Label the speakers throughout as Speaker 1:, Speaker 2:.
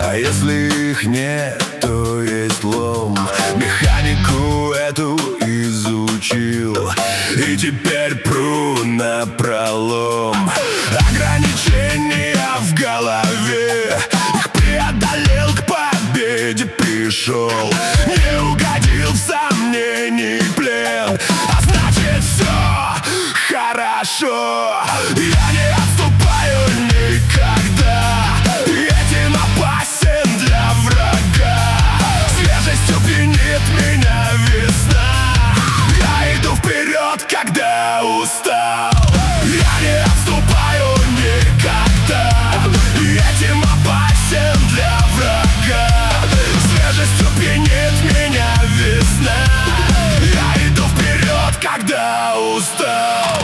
Speaker 1: А если их нет, то есть лом. Механику эту изучил и теперь пру напролом. Ограничения в голове, их преодолел, к победе пришел. Не угодил в сомнений плен, а значит все хорошо. Я не отступаю никогда, этим опасен для врага. Свежестью пьянит меня весна, я иду вперед, когда устал. Я не отступаю никогда, этим опасен для врага. Свежестью пьянит меня весна, я иду вперед, когда устал.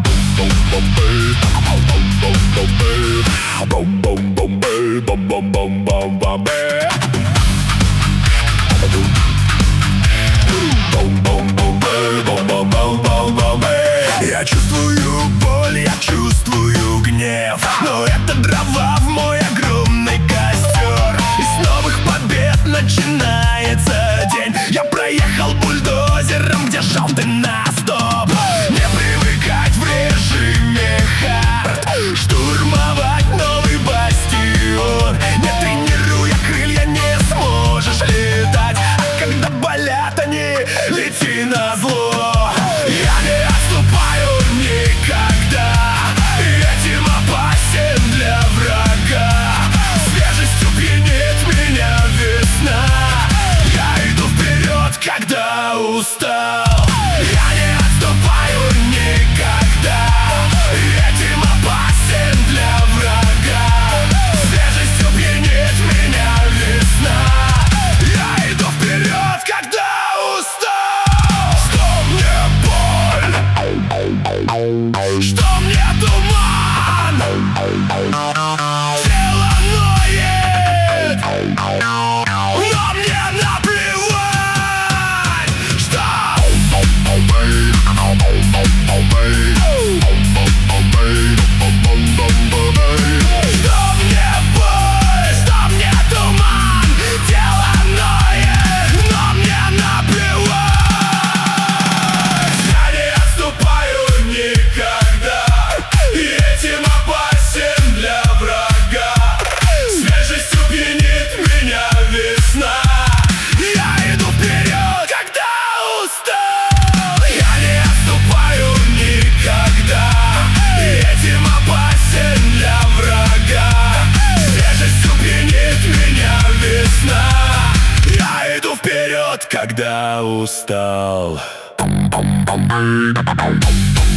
Speaker 1: Я чувствую боль, я чувствую гнев, но это дрова в мой огромный костер. И с новых побед начинается день. Я проехал бульдозером, где желтый на стоп. Не привыкать в режиме хард, штурмовать новый бастион. Не тренируя крылья, не сможешь летать, а когда болят они, лети назло. Я не отступаю никогда, этим опасен для врага. Свежестью пьянит меня весна, я иду вперед, когда устал. Я не отступаю никогда, этим опасен для врага. Свежестью пьянит меня весна, я иду вперед, когда устал. Что мне боль, что мне туман, тело ноет, но мне наплевать. Что мне боль, что мне туман, тело ноет, но мне наплевать. Я не отступаю никогда, этим опасен для врага. Свежестью пьянит меня весна, я иду вперед, когда устал. Я не отступаю никогда, этим опасен для врага. Свежестью пьянит меня весна, я иду вперед, когда устал.